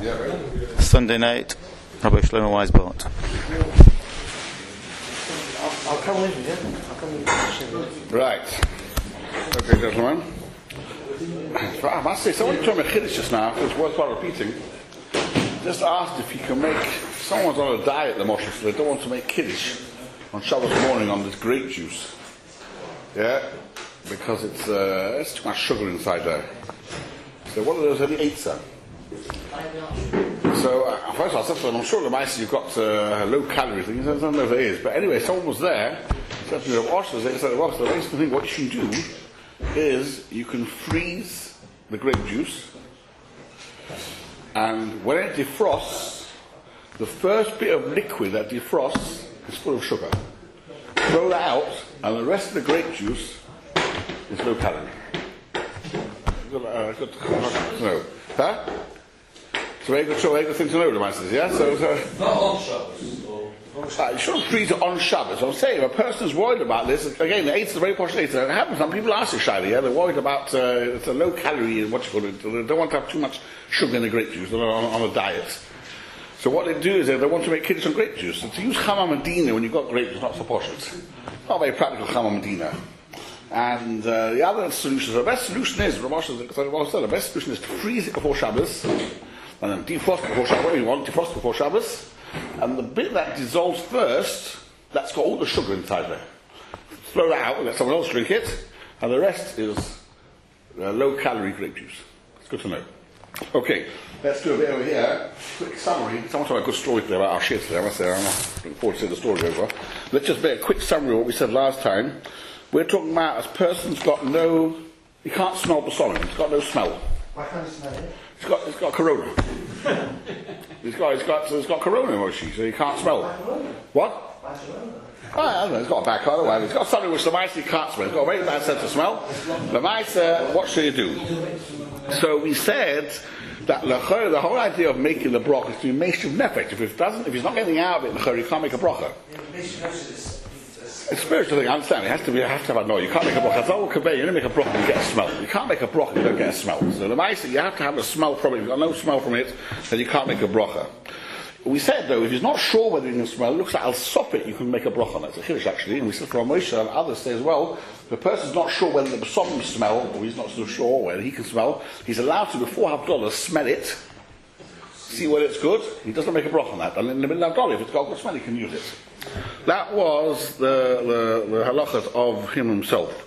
Sunday night, Rabbi Shlomo Weisbart. I'll come with you, yeah? I'll come with you. Right. Okay, gentlemen. I must say, someone told me Kiddush just now, it's worthwhile repeating. Just asked if you can make, someone's on a diet, the Moshe, so they don't want to make Kiddush on Shabbos morning on this grape juice. Yeah? Because it's too much sugar inside there. So what are those any eights? So first of all, I said to them, I'm sure the mice you've got low calorie things. I don't know if it is, but anyway, someone was there. Said to me, the basic thing what you can do is you can freeze the grape juice, and when it defrosts, the first bit of liquid that defrosts is full of sugar. Throw that out, and the rest of the grape juice is low calorie. Good to know. Huh? So very good thing to know, the man says, yeah? So, not on Shabbos. You shouldn't freeze it on Shabbos. I'm saying, if a person's worried about this, again, the eighth is a very posh eighth. It happens, some people ask this, Shadi, yeah? They're worried about, it's a low calorie, what you call it, they don't want to have too much sugar in the grape juice, they're on a diet. So what they do is they want to make kiddush on grape juice. So to use Chama Medina when you've got grape juice is not so posh. It's not very practical Chama Medina. And the other solution, the best solution is, the best solution is to freeze it before Shabbos, and then defrost before Shabbos, whatever you want, defrost before Shabbos, and the bit that dissolves first, that's got all the sugar inside there. Throw that out and let someone else drink it, and the rest is low-calorie grape juice. It's good to know. Okay, let's do a bit over here. Quick summary. Someone told me a good story today about our shit today. I must say, I'm looking forward to seeing the story over. Let's just make a quick summary of what we said last time. We're talking about a person's got no, he can't smell the solid, he's got no smell. Why can't you smell it? He's got corona. He's got corona, Moshe, so he can't smell. What? I don't know, he's got a bad color. He's got something which the mice he can't smell. He's got a very bad sense of smell. The mice, what should he do? So we said that the whole idea of making the broch is to be meshiv nefesh. If he's not getting out of it, he can't make a brocha. It's a spiritual thing, I understand. You have to have a no. You can't make a brocha. You don't make a brocha, you get a smell. You can't make a brocha, you don't get a smell. So the mice, you have to have a smell from it. If you've got no smell from it, then you can't make a brocha. We said though, if he's not sure whether he can smell, it looks like I'll stop it, you can make a brocha. That's a chiddush actually. And we said from Moshe and others say as well, if the person's not sure whether the besom smell, or he's not so sure whether he can smell, he's allowed to before Havdalah smell it, see whether it's good. He doesn't make a brocha on that. And in the middle of Havdalah, if it's got good smell, he can use it. That was the halachas of him himself.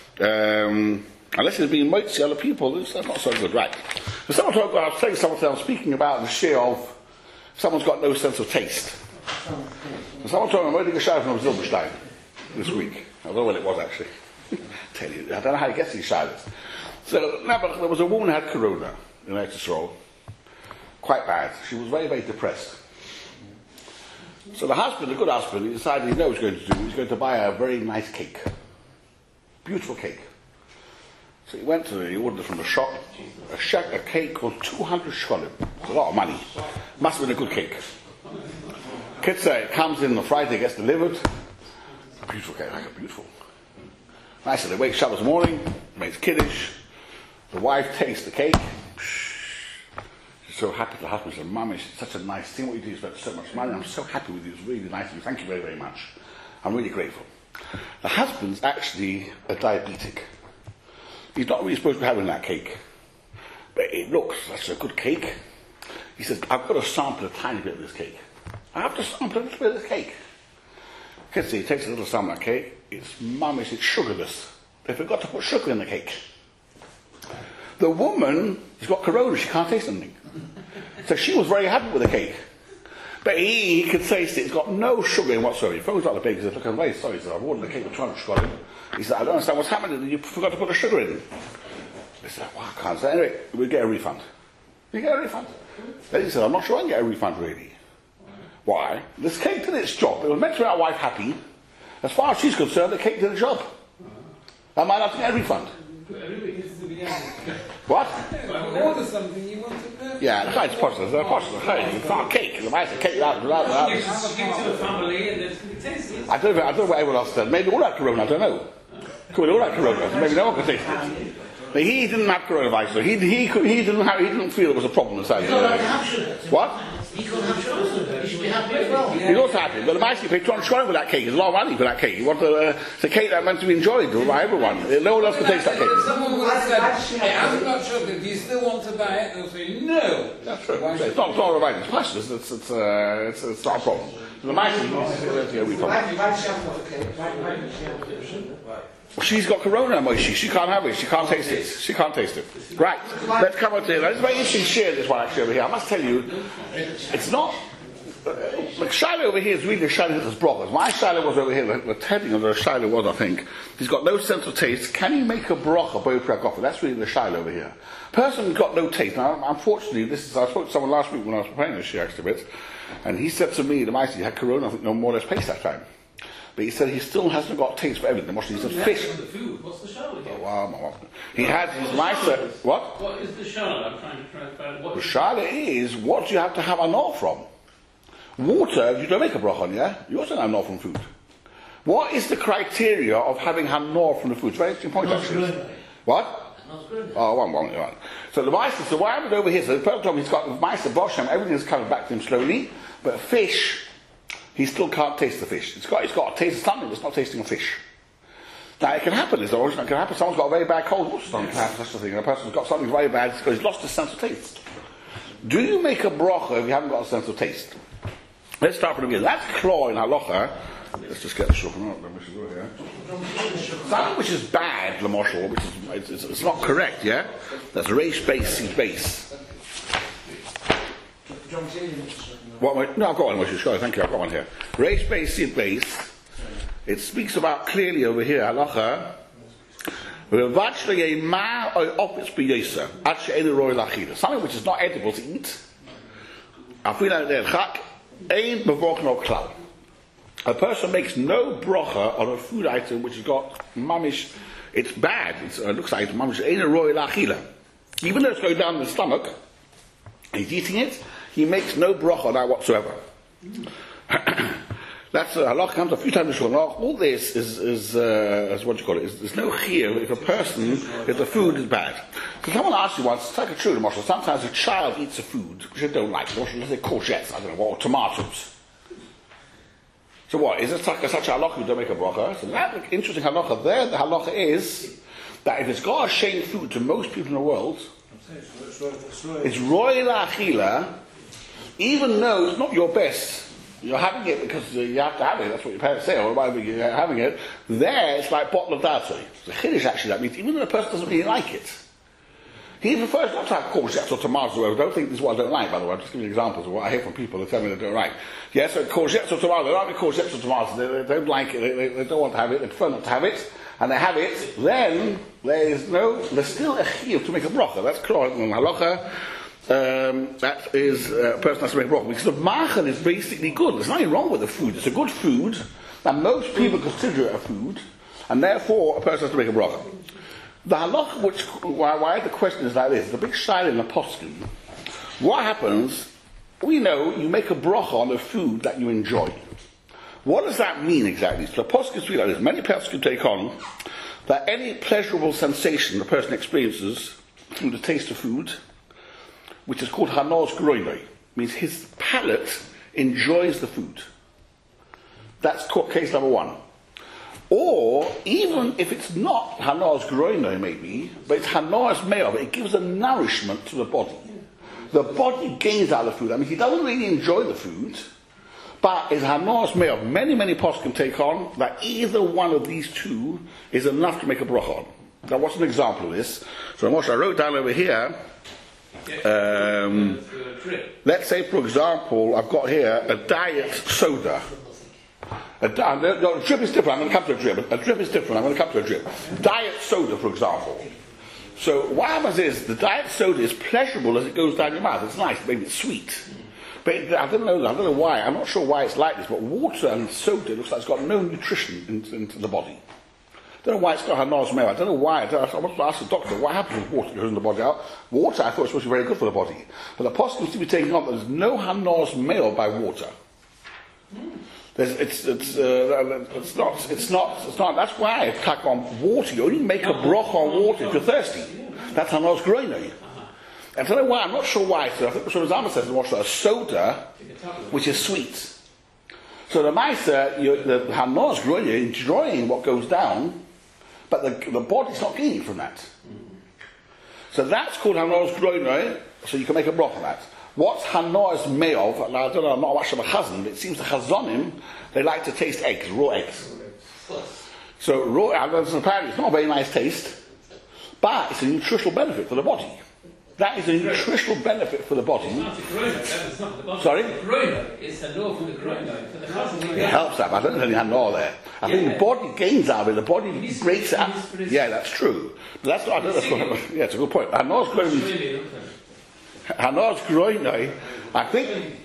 Unless he's being motzi other people, that's not so good, right? So I was saying someone speaking about the share of someone's got no sense of taste. And someone told me I'm waiting a shower from Zilberstein this week. I don't know when it was actually. Tell you, I don't know how he gets these showers. So but there was a woman who had corona in Eretz quite bad. She was very, very depressed. So the husband, the good husband, he decided he knows what he's going to do. He's going to buy a very nice cake. Beautiful cake. So he ordered it from the shop. A cake was 200 shkolim. It's a lot of money. Must have been a good cake. Kitzah, it comes in on Friday, gets delivered. A beautiful cake, like a beautiful. Nice, so they wake Shabbos morning, makes kiddush. The wife tastes the cake. She's so happy. The husband says, Mummy, it's such a nice thing what you do. You spent so much money. I'm so happy with you. It's really nice of you. Thank you very, very much. I'm really grateful. The husband's actually a diabetic. He's not really supposed to be having that cake. But it looks, that's a good cake. He says, I've got to sample a tiny bit of this cake. I have to sample a little bit of this cake. Kids, he takes a little sample of cake. It's mummish, it's sugarless. They forgot to put sugar in the cake. The woman, she's got corona, she can't taste anything. So she was very happy with the cake. But he could taste it, it's got no sugar in whatsoever. He phones out the baker, he says, look, I'm very sorry. He said, I've ordered the cake with 200 sugar in. He said, I don't understand what's happening, you forgot to put the sugar in. He said, well, I can't say. Anyway, we'll get a refund. You get a refund? Then he said, I'm not sure I can get a refund really. Why? This cake did its job. It was meant to make our wife happy. As far as she's concerned, the cake did the job. I might have to get a refund. What? Order something you want to pay. Yeah, the guy's possible. Hey, it's not a cake. The mice cake without. You have to give it to the family and it's going to be tasty. I don't know what everyone else said. Maybe all that corona, I don't know. Could be all that corona. Maybe no one can taste it. But he didn't have coronavirus, so he didn't feel it was a problem inside. What? He couldn't have chosen. He should be happy as well. He's also happy, but the mice paid $200 for that cake. There's a lot of money for that cake. It's a cake that meant to be enjoyed by everyone. No one else could taste that cake. Someone would have said, hey, I'm not chocolate, do you still want to buy it? They'll say, no. That's true. It's not about it. It's precious. It's not a problem. So the mice is not a wee problem. She's got corona, Moishi. She can't have it. She can't taste it. She can't taste it. Right. Let's come on to it. It's very interesting to share this one actually over here. I must tell you, it's not. Like Shiloh over here is really Shiloh Hitler's brothers. My Shiloh was over here. The heading of the Shiloh was, I think, he's got no sense of taste. Can you make a brocha by Pragofa? That's really the Shiloh over here. Person who's got no taste. Now, unfortunately, I spoke to someone last week when I was preparing this year actually a bit, and he said to me, the mice, he had corona, I think, no more or less pace that time. But he said he still hasn't got taste for everything. He said fish. The food. What's the Shiloh again? He had his mice. What? What is the Shiloh? I'm trying to find what. The Shiloh is what you have to have a gnaw from. Water, you don't make a broch on, yeah? You also have a gnaw from food. What is the criteria of having a gnaw from the food? It's a very interesting point, actually. What? Oh, one. So the mice, so what happens over here, so the first time he's got the mice, the Bosham, everything's coming back to him slowly, but fish, he still can't taste the fish. It's got a taste of something, but it's not tasting a fish. Now, it can happen, it can happen, someone's got a very bad cold, something can happen, such a thing, and a person's got something very bad because he's lost his sense of taste. Do you make a brocha if you haven't got a sense of taste? Let's start from the beginning. That's claw in halacha. Let's just get the shulchan out. Something which is bad, Lamoshel, which is it's not correct, yeah? That's reish base, seed base. What? No, I've got one, Moshe. Sure, thank you. I've got one here. Reish base, seed base. It speaks about clearly over here, halacha. Something which is not edible to eat. A person makes no brocha on a food item which has got mamish. It's bad. It looks like mamish. Even though it's going down the stomach, he's eating it. He makes no brocha on that whatsoever. That's halach comes a few times in Shulchan. All this is what you call it. There's no chiyuv if the food is bad. So someone asked you once, it's like a true Moshe. Sometimes a child eats a food which they don't like. Let's say courgettes, I don't know, or tomatoes. So what? Is it such a halacha you don't make a bracha? So that interesting halacha there. The halacha is that if it's got a shame food to most people in the world, it's royal achila, even though it's not your best. You're having it because you have to have it, that's what your parents say, or whatever you're having it. There, it's like bottle of datsui. The chiddush actually, that means even though the person doesn't really like it, he prefers not to have courgettes or tomatoes or whatever. Don't think this is what I don't like, by the way. I'm just giving you examples of what I hear from people that tell me they don't like. Yeah, so courgettes or tomatoes, they don't like courgettes or tomatoes, they don't like it, they don't want to have it, they prefer not to have it, and they have it, then there's still a chiyuv to make a bracha. That's clear in halacha. That is a person has to make brocha because the machal is basically good. There's nothing wrong with the food. It's a good food, and most people consider it a food, and therefore a person has to make a brocha. The halach, why the question is like this, the big shayla in the poskim. What happens? We know you make a brocha on the food that you enjoy. What does that mean exactly? So the poskim speak like this. Many poskim take on that any pleasurable sensation the person experiences through the taste of food, which is called hanos groinoi, means his palate enjoys the food. That's case number one. Or, even if it's not hanos groinoi maybe, but it's hanos me'ov, it gives a nourishment to the body. The body gains out of the food. I mean, he doesn't really enjoy the food, but it's hanos me'ov. Many poskim take on that either one of these two is enough to make a bracha on. Now, what's an example of this? So, Moshe, I wrote down over here, let's say, for example, I've got here a diet soda. A drip is different. I'm going to come to a drip. A drip is different. I'm going to come to a drip. Diet soda, for example. So what happens is the diet soda is pleasurable as it goes down your mouth. It's nice, maybe it's sweet. But I don't know why. I'm not sure why it's like this. But water and soda looks like it's got no nutrition into the body. I don't know why it's got hanos me'ov. I don't know why. I want to ask the doctor what happens with water that goes in the body out. Water, I thought was supposed to be very good for the body, but the poskim seem to be taking on that there's no hanos me'ov by water. It's not. That's why I tack on water. You only make a broch on water if you're thirsty. That's Hanos Groinoi. And I don't know why, I'm not sure why. So I think Rosh Hashanah says in Rosh Hashanah, a soda, which is sweet. So the Maisa, the Hanos Groinoi, you're enjoying what goes down, but the body's not gaining from that. So that's called Hanos Groinoi, so you can make a broth on that. What's Hanos Meov? Now, I don't know, I'm not much of a chazan, but it seems the chazonim, they like to taste eggs, raw eggs. So raw, apparently it's not a very nice taste, but it's a nutritional benefit for the body. That is a nutritional benefit for the body. It's not the groiner, it's not the body. Sorry? The groiner, it's a law for the groiner. For the chazan. It helps that, but I don't think had no there. I think the body gains out of it, the body breaks it up. Yeah, that's true. But that's not, I don't know, yeah, it's a good point. Hanos Groinoi, I think.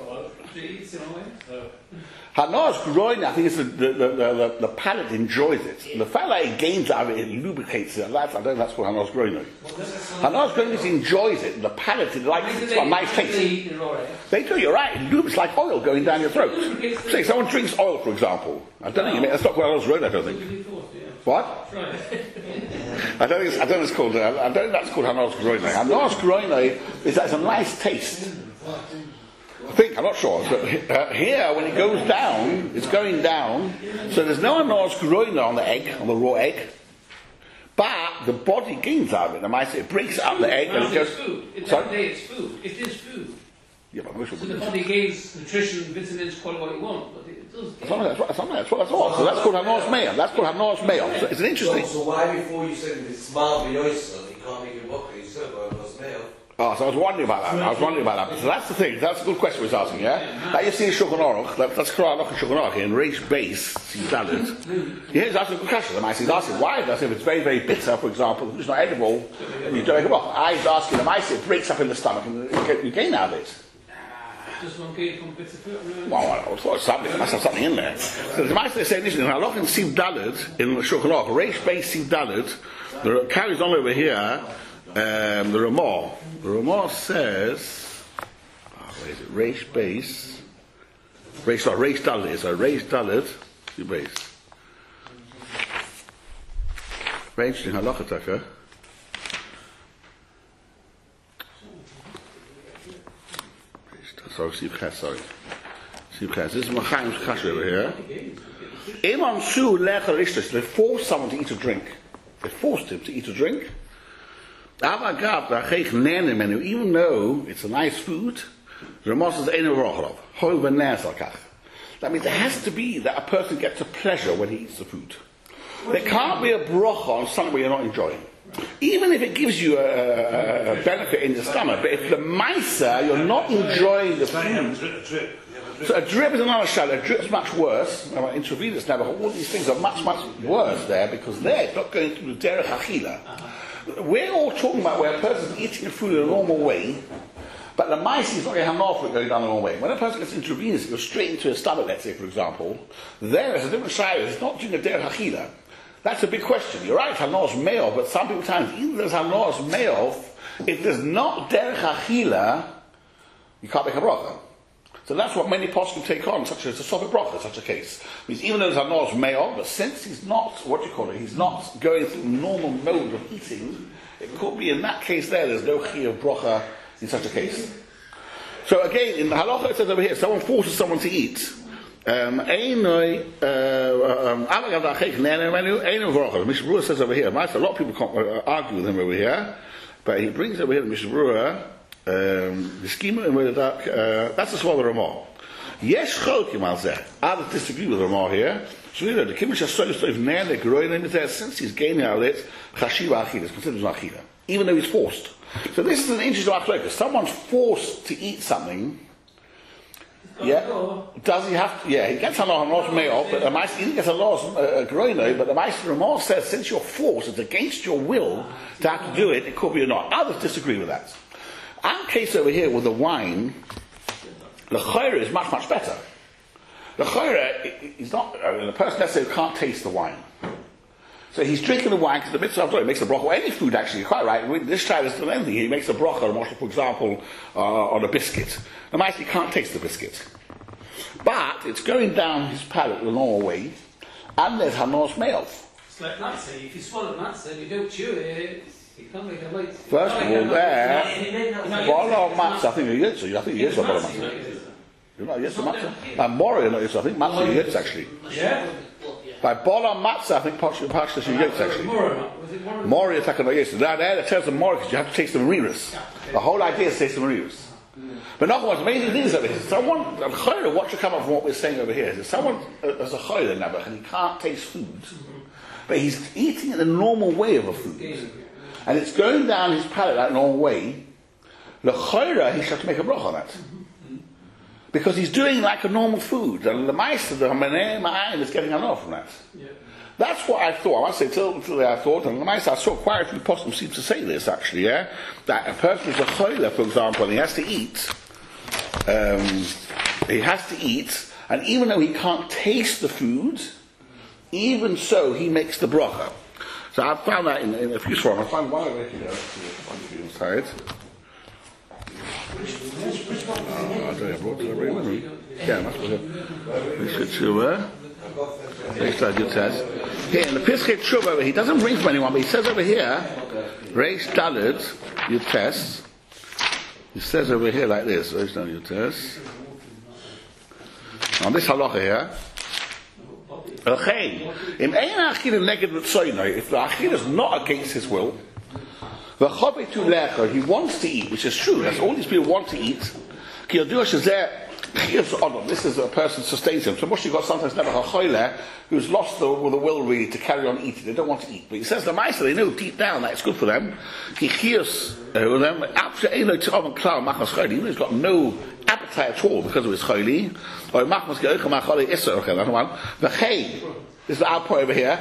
Hanos Groinoi, I think it's the palate enjoys it. And the fact that it gains out of it, it lubricates it. I don't know that's called Hanos Groinoi. Hanos Groinoi enjoys it. The palate, it likes it. It's got a nice taste. They do, you're right. It's like oil going down your throat. Say someone drinks oil, for example. I don't think that's not called Hanos Groinoi, I don't think. What? I don't think it's called. I don't think that's called Hanos Groinoi. Hanos Groinoi is that's a nice taste. I think, I'm not sure. But here, when it goes down, it's going down. So there's no Hanos Groinoi on the egg, on the raw egg. But the body gains out of it. I might say it breaks out the egg and it goes. Sorry? It's food. It is food. Yeah, but so the body gains nutrition, vitamins, call it what you want. But it does. That's all. So that's called Hanos Meov. That's called Hanos Meov. So it's an interesting. So why before you said the small binoisa, you can't make it work? You said about Hanos Meov. Oh, so I was wondering about that. So that's the thing. That's a good question we're asking, yeah? Now you see in Shulchan Aruch, that's Quran in Shulchan Aruch, in Reish Beis, Sidalid. Yeah, he's asking a good question. He's asking why? If it's very, very bitter, for example, it's not edible, and you don't make a broth. He's asking the mice, it breaks up in the stomach, and you gain out of it. Just one gain from bitter fruit. Well, I thought something. Must have something in there. So the mice, they say this in Halach and Sidalid, in Shulchan Aruch, Reish Beis, Sidalid, it carries on over here. The Ramah. The Ramah says, where is it? Reish Beis. Reish Dalet. So Reish Dalet. Beis. Very interesting halachataka. Sorry, Sivchas. This is Machaim's Kasha over here. Imam Su Lecha Rishtas. They forced someone to eat a drink. They forced him to eat a drink. Even though it's a nice food, that means there has to be that a person gets a pleasure when he eats the food. There can't be a bracha on something where you're not enjoying. Even if it gives you a benefit in the stomach, but if the maisa, you're not enjoying the food. So a drip is another shadow. A drip is much worse. Intravenous now, all these things are much, much worse there because they're not going through the derech achila. We're all talking about where a person's eating the food in a normal way, but the mice is not going to have enough food going down the normal way. When a person gets intravenous, it goes straight into his stomach, let's say, for example, there is a different side. It's not doing a derech achila. That's a big question. You're right, Hanos Meov, but some people times, even there's Hanos Meov, if there's not derech achila, you can't make a bracha. So that's what many poskim take on, such as a sofer bracha, in such a case. It means even though there's Hanos Meov, but since he's not, he's not going through normal mode of eating, it could be in that case there's no chi of bracha in such a case. So again, in the halacha it says over here, someone forces someone to eat. Mishnah Berurah says over here, a lot of people can't argue with him over here, but he brings over here the Mishnah Berurah, the schema in the dark, that's as well the Ramah. Yes, Cholkim al Zeh. Others disagree with the Ramah here. So you know, the Kimish HaSoif since he's gaining out of it, Chashiva Achila, it's considered an Achila, even though he's forced. So this is an interesting machlokes. Someone's forced to eat something. Yeah, does he have to? Yeah, he gets a lot of Meov, but the Meister, he gets a lot of Groinoi, but the Meister Ramah says since you're forced, it's against your will to have to do it, it could be or not. Others disagree with that. Our case over here with the wine, the chayra is much, much better. The chayra is not, the person necessarily can't taste the wine. So he's drinking the wine because the mitzvah of it makes a bracha, or any food actually, you're quite right. This child is doing anything. He makes a bracha, for example, on a biscuit. The mice, he can't taste the biscuit. But it's going down his palate the normal way, and there's Hanos Meov. It's like matzah. If you swallow matzah and you don't chew it, You can't make a light. First of all, there, Bola Matzah, I think you're Yitz. I think you're Yitz or Bola Matzah. You're not Yitz or Matzah? By Mori, you're not Yitz. I think Matzah you're Yitz, actually. Yeah? By Bola Matzah, I think Pashtas you're Yitz, actually. Mori is like a Yitz. There, it tells them Mori because you have to taste the Mariras. The whole idea is to taste the Mariras. But not what's amazing things over here. Someone, a chayra, what should come up from what we're saying over here is someone has a chayra nabach and he can't taste food, but he's eating in the normal way of a food, and it's going down his palate that normal way. The chayra, he should have to make a bracha on that, because he's doing like a normal food, and the meister, the maneh ma'ayim, is getting enough from that. That's what I thought. I must say, till I thought, and I saw quite a few poskim seem to say this actually, yeah? That a person who's a choila, for example, and he has to eat, and even though he can't taste the food, even so he makes the bracha. So I found that in a few forms. I found one over here. Inside. I don't know, I brought it over here. Yeah, that's what we should do. Here in the Piskei Tshuva, he doesn't bring from anyone, but he says over here, Reish Daled Yutes. He says over here like this, Reish Daled Yutes. On this halacha here, if the achil is not against his will, he wants to eat, which is true, that's all these people want to eat. This is a person sustains him. So much you've got sometimes never a choile who's lost the will really to carry on eating. They don't want to eat. But he says the Meister, they know deep down that it's good for them. He hears them, even though he's got no appetite at all because of his choile. This is our point over here.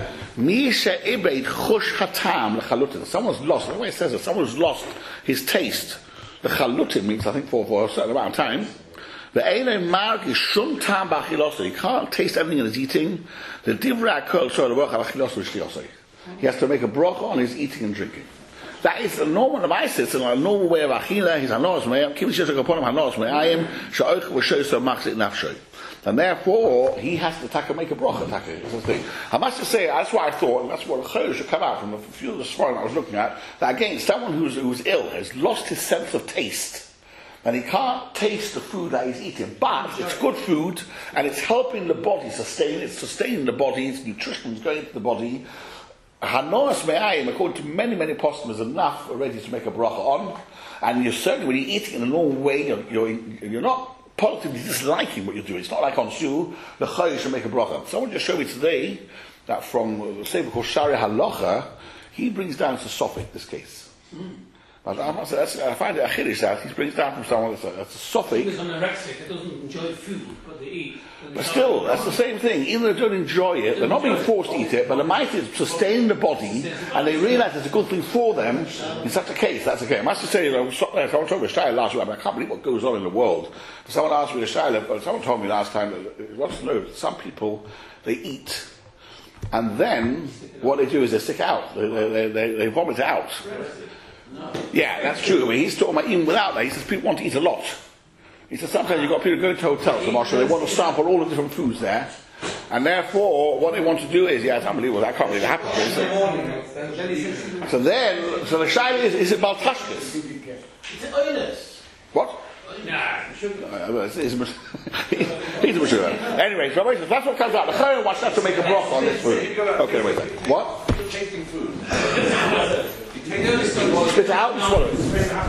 Someone's lost, the way it says it, someone's lost his taste. The chalutin means, I think, for a certain amount of time. The Eile Marg is shum tam b'achilosei. He can't taste anything in his eating. The divrei kol shor levorach al achilosei v'shtiyosei. He has to make a bracha on his eating and drinking. That is a normal device. It's a normal way of achila. He's hanos me'ayim. Kim shesek upon him hanos me'ayim. Sha'oich v'shoyso machzit nafshoy. And therefore, he has to make a bracha. I must just say, that's what I thought, and that's what the chayr should come out from a few of the svarim I was looking at. That again, someone who's ill has lost his sense of taste. And he can't taste the food that he's eating, but it's good food, and it's helping the body sustain, it's sustaining the body, its nutrition is going into the body. Hanos me'ayim, according to many poskim, is enough already to make a bracha on, and you're certainly, when you're eating in a normal way, you're not positively disliking what you're doing. It's not like on Shu, the Chayyim should make a bracha. Someone just showed me today, that from the Sefer called Shari Halacha, he brings down to Sophic, this case. I find it a chiddush that he brings down from someone that's a sophic. He was anorexic, that doesn't enjoy food, but they eat. But still, that's the same thing. Even though they don't enjoy it, they're not being forced to eat it, but the might is sustaining the body, and they realise it's a good thing for them. In such a case, that's okay. I must just say, someone told me a shayla last week, I can't believe what goes on in the world. But someone asked me a shayla, but someone told me last time that he wants to know that some people, they eat, and then what they do is they stick out. They vomit it out. Yeah, that's true. I mean, he's talking about eating without that. He says people want to eat a lot. He says sometimes you've got people going to hotels, so Marshall, they want to sample all the different foods there, and therefore what they want to do is, yeah, it's unbelievable, that can't really happen. So the shayla is it baltashkis? Is it honest? What? Nah, He's a mature. Anyway, so that's what comes out. The Chayim wants us to make a broth on this food. Okay, wait a second. What? Tasting food. Spit it out and swallow it.